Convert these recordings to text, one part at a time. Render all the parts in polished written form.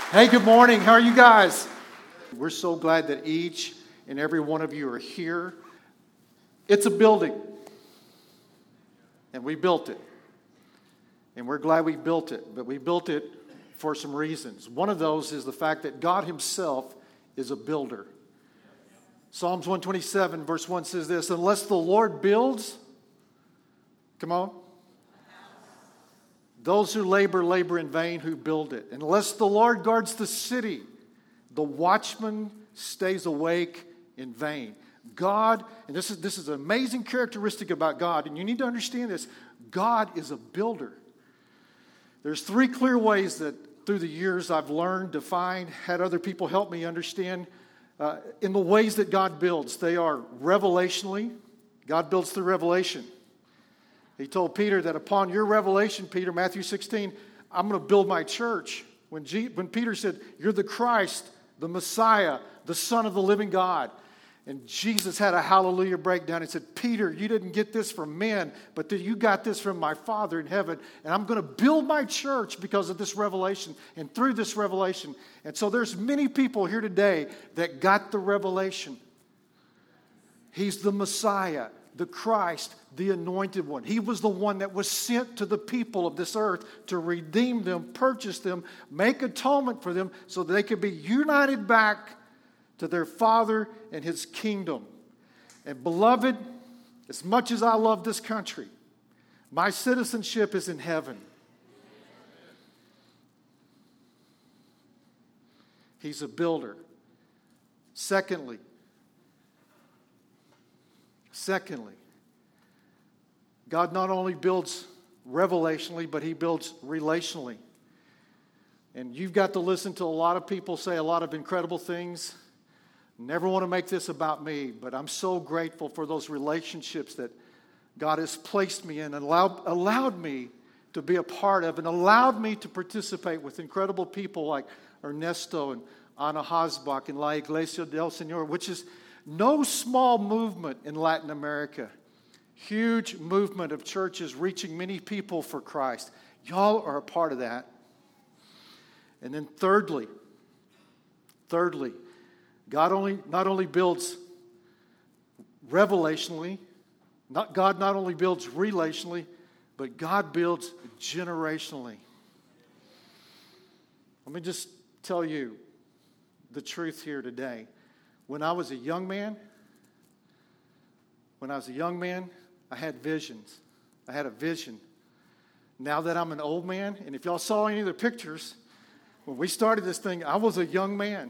Hey, good morning. How are you guys? We're so glad that each and every one of you are here. It's a building, and we built it. And we're glad we built it, but we built it for some reasons. One of those is the fact that God himself is a builder. Psalms 127 verse 1 says this, unless the Lord builds, come on, those who labor in vain who build it. Unless the Lord guards the city, the watchman stays awake in vain. God, and this is an amazing characteristic about God, and you need to understand this, God is a builder. There's three clear ways that through the years I've learned, defined, had other people help me understand in the ways that God builds. They are revelationally. God builds through revelation. He told Peter that upon your revelation, Peter, Matthew 16, I'm going to build my church. When Peter said, you're the Christ, the Messiah, the Son of the living God. And Jesus had a hallelujah breakdown. He said, Peter, you didn't get this from men, but you got this from my Father in heaven. And I'm going to build my church because of this revelation and through this revelation. And so there's many people here today that got the revelation. He's the Messiah, the Christ, the anointed one. He was the one that was sent to the people of this earth to redeem them, purchase them, make atonement for them so that they could be united back to their Father and His kingdom. And beloved, as much as I love this country, my citizenship is in heaven. He's a builder. Secondly, God not only builds revelationally, but He builds relationally. And you've got to listen to a lot of people say a lot of incredible things. Never want to make this about me, but I'm so grateful for those relationships that God has placed me in and allowed me to be a part of and allowed me to participate with incredible people like Ernesto and Ana Hasbach and La Iglesia del Señor, which is no small movement in Latin America. Huge movement of churches reaching many people for Christ. Y'all are a part of that. And then thirdly, God not only builds revelationally, God not only builds relationally, but God builds generationally. Let me just tell you the truth here today. When I was a young man, I had visions. I had a vision. Now that I'm an old man, and if y'all saw any of the pictures, when we started this thing, I was a young man.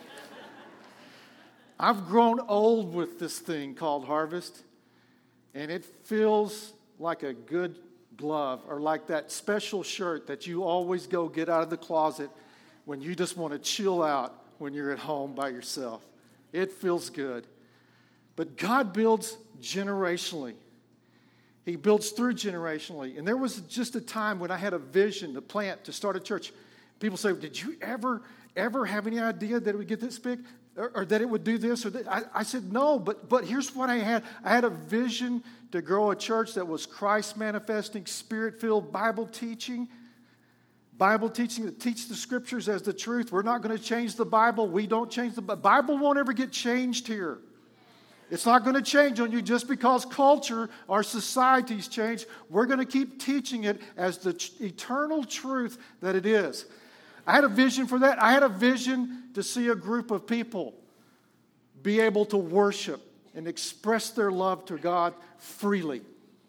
I've grown old with this thing called Harvest, and it feels like a good glove or like that special shirt that you always go get out of the closet when you just want to chill out when you're at home by yourself. It feels good. But God builds generationally. He builds through generationally. And there was just a time when I had a vision to plant, to start a church. People say, did you ever have any idea that it would get this big? Or that it would do this or that? I said, no, but here's what I had. I had a vision to grow a church that was Christ manifesting, Spirit-filled Bible teaching that teach the Scriptures as the truth. We're not going to change the Bible. We don't change the Bible. Won't ever get changed here. It's not going to change on you just because culture or society's changed. We're going to keep teaching it as the eternal truth that it is. I had a vision for that. I had a vision to see a group of people be able to worship and express their love to God freely,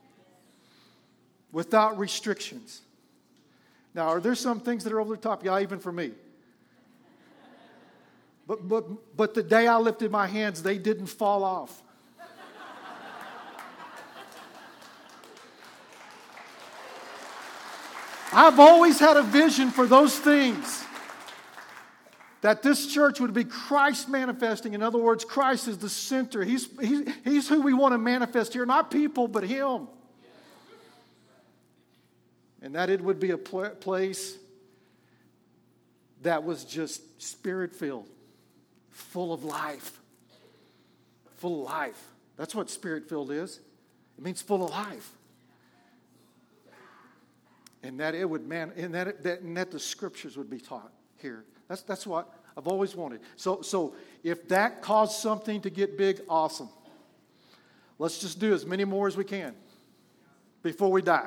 without restrictions. Now, are there some things that are over the top? Yeah, even for me. But the day I lifted my hands, they didn't fall off. I've always had a vision for those things. That this church would be Christ manifesting. In other words, Christ is the center. He's who we want to manifest here. Not people, but Him. And that it would be a place that was just Spirit-filled. Full of life. Full of life. That's what Spirit-filled is. It means full of life. And that it would that the Scriptures would be taught here. That's what I've always wanted. So if that caused something to get big, awesome. Let's just do as many more as we can before we die.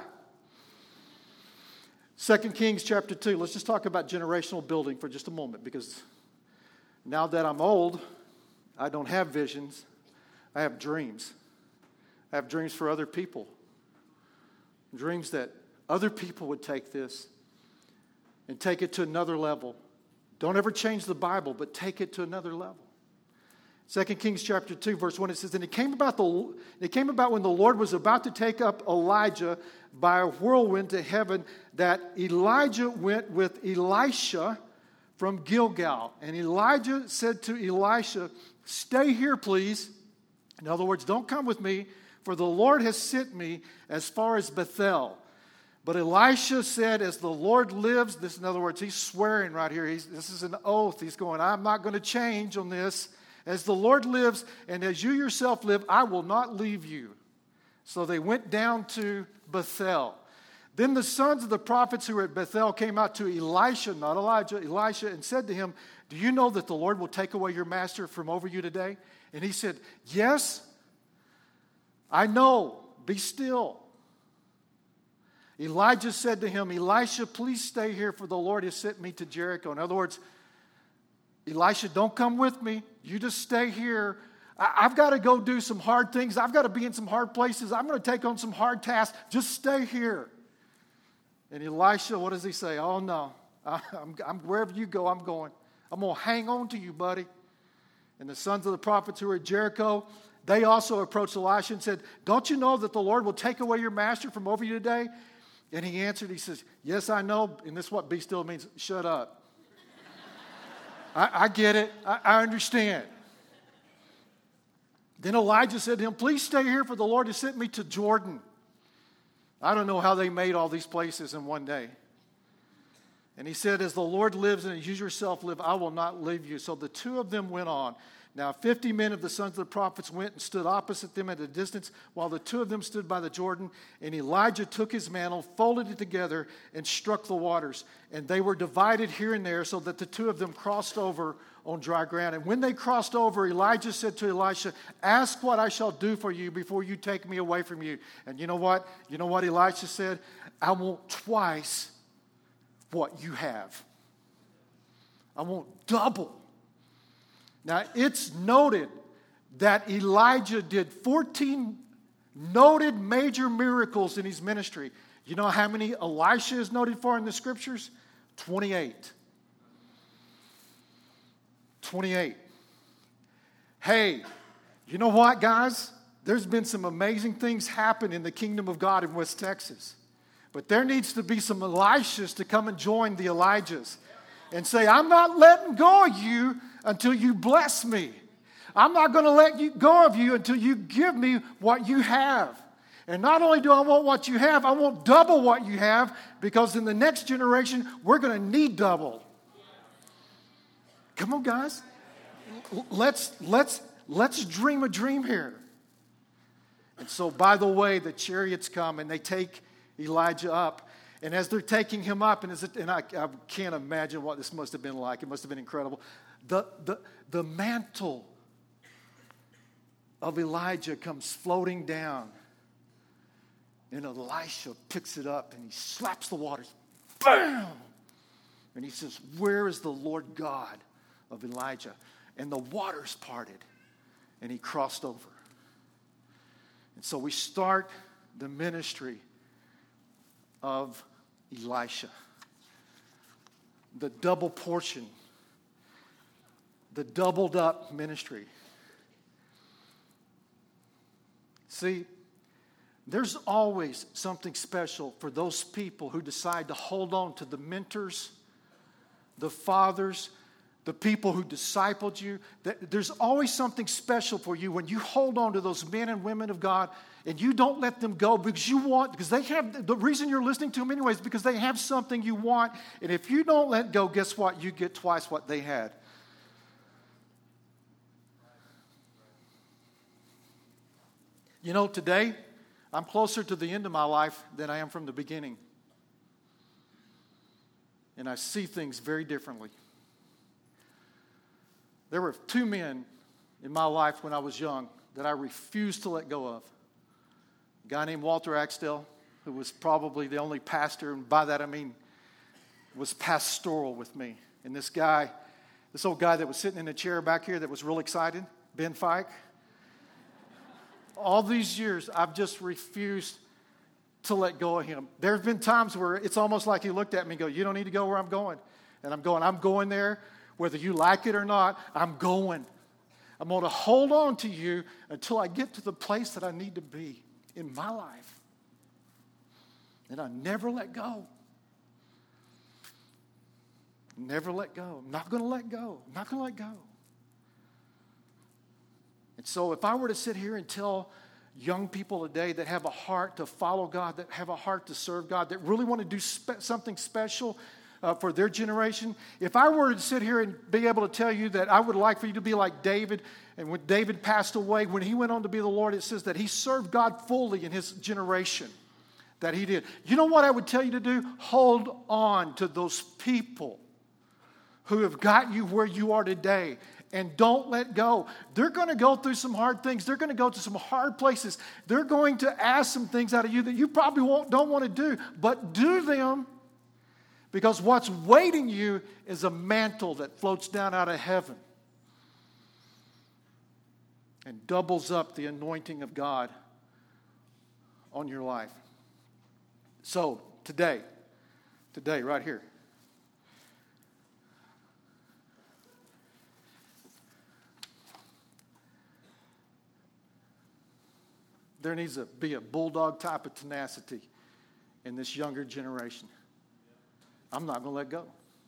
2 Kings chapter 2. Let's just talk about generational building for just a moment, because now that I'm old, I don't have visions. I have dreams. I have dreams for other people. Dreams that other people would take this and take it to another level. Don't ever change the Bible, but take it to another level. 2 Kings chapter 2, verse 1, it says, And it came about when the Lord was about to take up Elijah by a whirlwind to heaven, that Elijah went with Elisha from Gilgal. And Elijah said to Elisha, Stay here, please. In other words, don't come with me, for the Lord has sent me as far as Bethel. But Elisha said, As the Lord lives, this, in other words, he's swearing right here. This is an oath. He's going, I'm not going to change on this. As the Lord lives, and as you yourself live, I will not leave you. So they went down to Bethel. Then the sons of the prophets who were at Bethel came out to Elisha, not Elijah, Elisha, and said to him, Do you know that the Lord will take away your master from over you today? And he said, Yes, I know. Be still. Elijah said to him, Elisha, please stay here, for the Lord has sent me to Jericho. In other words, Elisha, don't come with me. You just stay here. I've got to go do some hard things. I've got to be in some hard places. I'm going to take on some hard tasks. Just stay here. And Elisha, what does he say? Oh, no. I'm wherever you go, I'm going. I'm going to hang on to you, buddy. And the sons of the prophets who were at Jericho, they also approached Elisha and said, Don't you know that the Lord will take away your master from over you today? And he answered, he says, Yes, I know. And this is what be still means, shut up. I get it. I understand. Then Elijah said to him, Please stay here, for the Lord has sent me to Jordan. I don't know how they made all these places in one day. And he said, As the Lord lives and as you yourself live, I will not leave you. So the two of them went on. Now 50 men of the sons of the prophets went and stood opposite them at a distance, while the two of them stood by the Jordan. And Elijah took his mantle, folded it together, and struck the waters. And they were divided here and there, so that the two of them crossed over on dry ground. And when they crossed over, Elijah said to Elisha, Ask what I shall do for you before you take me away from you. And you know what? You know what Elisha said? I want twice what you have. I want double. Now, it's noted that Elijah did 14 noted major miracles in his ministry. You know how many Elisha is noted for in the scriptures? 28. 28. Hey, you know what, guys? There's been some amazing things happen in the kingdom of God in West Texas. But there needs to be some Elishas to come and join the Elijahs and say, I'm not letting go of you until you bless me. I'm not going to let you go of you until you give me what you have. And not only do I want what you have, I want double what you have, because in the next generation, we're going to need double. Come on, guys. Let's dream a dream here. And so, by the way, the chariots come and they take Elijah up. And as they're taking him up, and I can't imagine what this must have been like. It must have been incredible. The mantle of Elijah comes floating down. And Elisha picks it up and he slaps the waters. Bam! And he says, Where is the Lord God of Elijah? And the waters parted. And he crossed over. And so we start the ministry of Elisha. The double portion. The doubled up ministry. See, there's always something special for those people who decide to hold on to the mentors, the fathers, the people who discipled you. There's always something special for you when you hold on to those men and women of God and you don't let them go because they have, the reason you're listening to them anyway is because they have something you want. And if you don't let go, guess what? You get twice what they had. You know, today, I'm closer to the end of my life than I am from the beginning. And I see things very differently. There were two men in my life when I was young that I refused to let go of. A guy named Walter Axtell, who was probably the only pastor, and by that I mean was pastoral with me. And this old guy that was sitting in a chair back here that was real excited, Ben Fike. All these years, I've just refused to let go of him. There have been times where it's almost like he looked at me and go, you don't need to go where I'm going. And I'm going there. Whether you like it or not, I'm going. I'm going to hold on to you until I get to the place that I need to be in my life. And I never let go. Never let go. I'm not going to let go. I'm not going to let go. And so if I were to sit here and tell young people today that have a heart to follow God, that have a heart to serve God, that really want to do something special for their generation, if I were to sit here and be able to tell you that I would like for you to be like David, and when David passed away, when he went on to be the Lord, it says that he served God fully in his generation, that he did. You know what I would tell you to do? Hold on to those people who have got you where you are today. And don't let go. They're going to go through some hard things. They're going to go to some hard places. They're going to ask some things out of you that you probably don't want to do. But do them, because what's waiting you is a mantle that floats down out of heaven and doubles up the anointing of God on your life. So today, right here, there needs to be a bulldog type of tenacity in this younger generation. I'm not going to let go.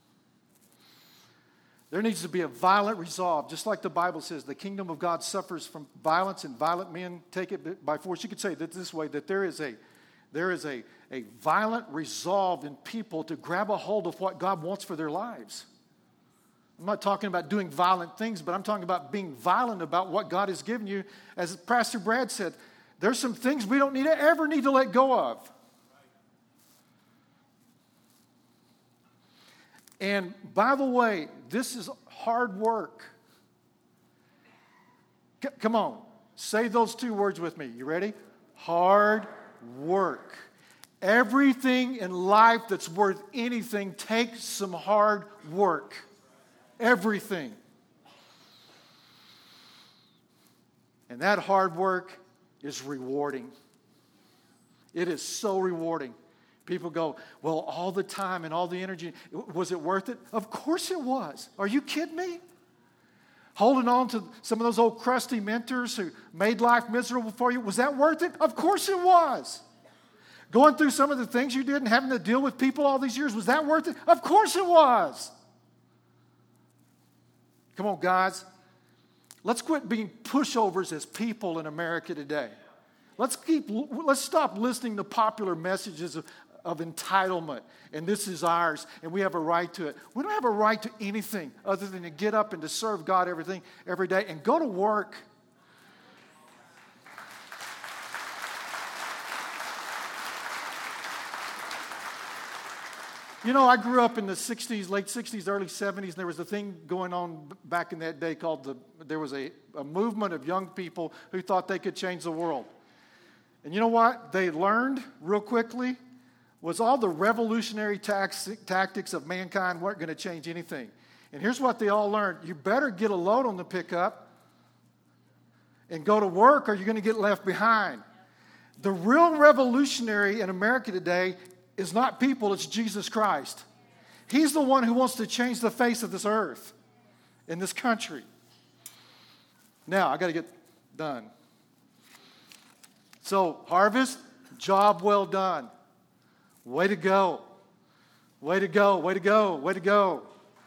There needs to be a violent resolve, just like the Bible says, the kingdom of God suffers from violence and violent men take it by force. You could say that this way, that there is a violent resolve in people to grab a hold of what God wants for their lives. I'm not talking about doing violent things, but I'm talking about being violent about what God has given you. As Pastor Brad said, there's some things we don't ever need to let go of. And by the way, this is hard work. Come on, say those two words with me. You ready? Hard work. Everything in life that's worth anything takes some hard work. Everything. And that hard work is rewarding. It is so rewarding. People go, well, all the time and all the energy, was it worth it? Of course it was. Are you kidding me? Holding on to some of those old crusty mentors who made life miserable for you, was that worth it? Of course it was. Going through some of the things you did and having to deal with people all these years, was that worth it? Of course it was. Come on, guys. Let's quit being pushovers as people in America today. Let's stop listening to popular messages of entitlement, and this is ours, and we have a right to it. We don't have a right to anything other than to get up and to serve God every day and go to work. You know, I grew up in the 60s, late 60s, early 70s, and there was a thing going on back in that day called there was a movement of young people who thought they could change the world. And you know what they learned real quickly was all the revolutionary tactics of mankind weren't going to change anything. And here's what they all learned. You better get a load on the pickup and go to work, or you're going to get left behind. The real revolutionary in America today is not people, it's Jesus Christ. He's the one who wants to change the face of this earth in this country. Now, I got to get done. So, Harvest, job well done. Way to go. Way to go, way to go, way to go.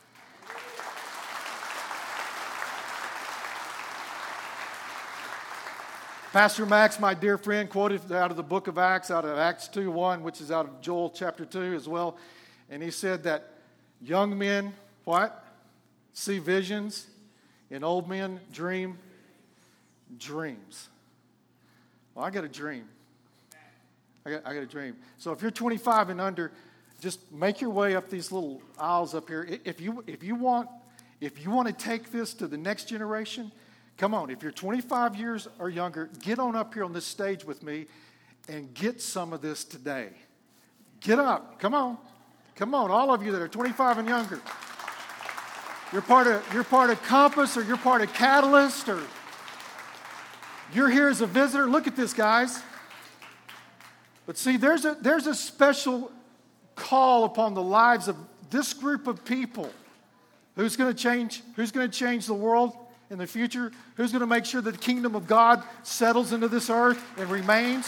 Pastor Max, my dear friend, quoted out of the book of Acts, out of Acts 2:1, which is out of Joel chapter 2 as well. And he said that young men, what? See visions, and old men dream dreams. Well, I got a dream. I got a dream. So if you're 25 and under, just make your way up these little aisles up here. If you want If you want to take this to the next generation, come on. If you're 25 years or younger, get on up here on this stage with me and get some of this today. Get up. Come on. Come on, all of you that are 25 and younger. You're part of Compass, or you're part of Catalyst, or you're here as a visitor. Look at this, guys. But see, there's a special call upon the lives of this group of people. Who's going to change the world in the future? Who's going to make sure that the kingdom of God settles into this earth and remains?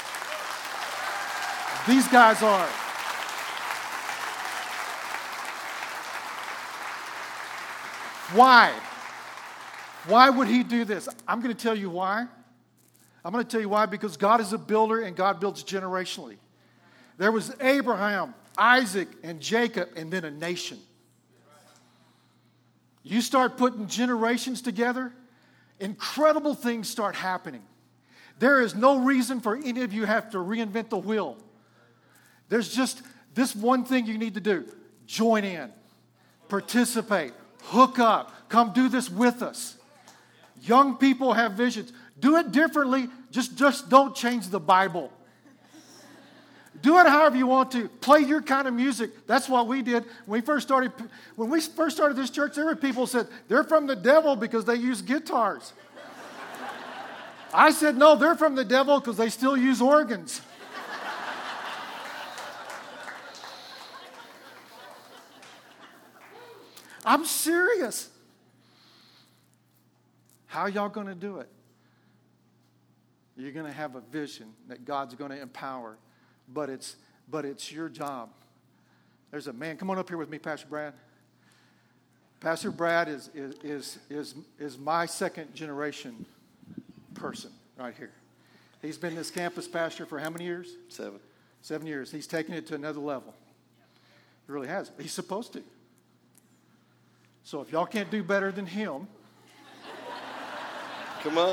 These guys are. Why? Why would he do this? I'm going to tell you why. I'm going to tell you why, because God is a builder and God builds generationally. There was Abraham, Isaac, and Jacob, and then a nation. You start putting generations together, incredible things start happening. There is no reason for any of you to have to reinvent the wheel. There's just this one thing you need to do. Join in. Participate. Hook up. Come do this with us. Young people have visions. Do it differently. Just don't change the Bible. Do it however you want to. Play your kind of music. That's what we did when we first started. When we first started this church, there were people who said they're from the devil because they use guitars. I said no, they're from the devil because they still use organs. I'm serious. How y'all going to do it? You're going to have a vision that God's going to empower, but it's your job. There's a man. Come on up here with me, Pastor Brad. Pastor Brad is my second generation person right here. He's been this campus pastor for how many years? 7. 7 years. He's taken it to another level. He really has. He's supposed to. So if y'all can't do better than him, come on.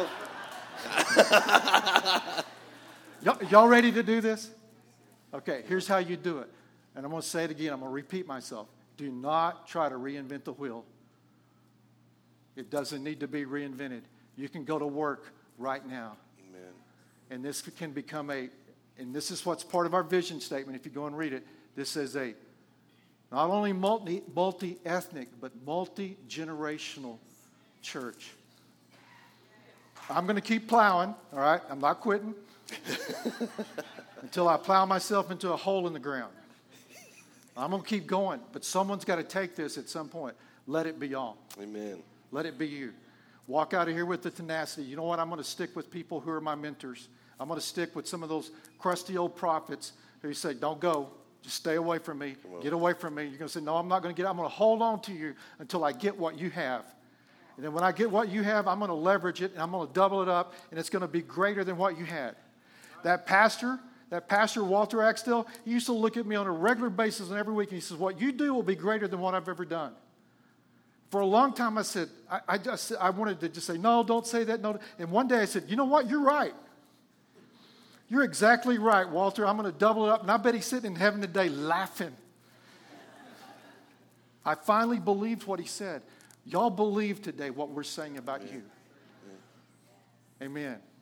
Y'all ready to do this? Okay, here's how you do it. And I'm going to say it again. I'm going to repeat myself. Do not try to reinvent the wheel. It doesn't need to be reinvented. You can go to work right now. Amen. And this can become and this is what's part of our vision statement. If you go and read it, this is not only multi-ethnic, but multi-generational church. I'm going to keep plowing, all right? I'm not quitting until I plow myself into a hole in the ground. I'm going to keep going, but someone's got to take this at some point. Let it be y'all. Amen. Let it be you. Walk out of here with the tenacity. You know what? I'm going to stick with people who are my mentors. I'm going to stick with some of those crusty old prophets who say, don't go. Just stay away from me. Get away from me. You're going to say, no, I'm not going to get. I'm going to hold on to you until I get what you have. And then when I get what you have, I'm going to leverage it, and I'm going to double it up, and it's going to be greater than what you had. That pastor, Walter Axtell, he used to look at me on a regular basis and every week, and he says, what you do will be greater than what I've ever done. For a long time, I said, I wanted to just say, no, don't say that. No. And one day I said, you know what? You're right. You're exactly right, Walter. I'm going to double it up. And I bet he's sitting in heaven today laughing. I finally believed what he said. Y'all believe today what we're saying about you. Amen.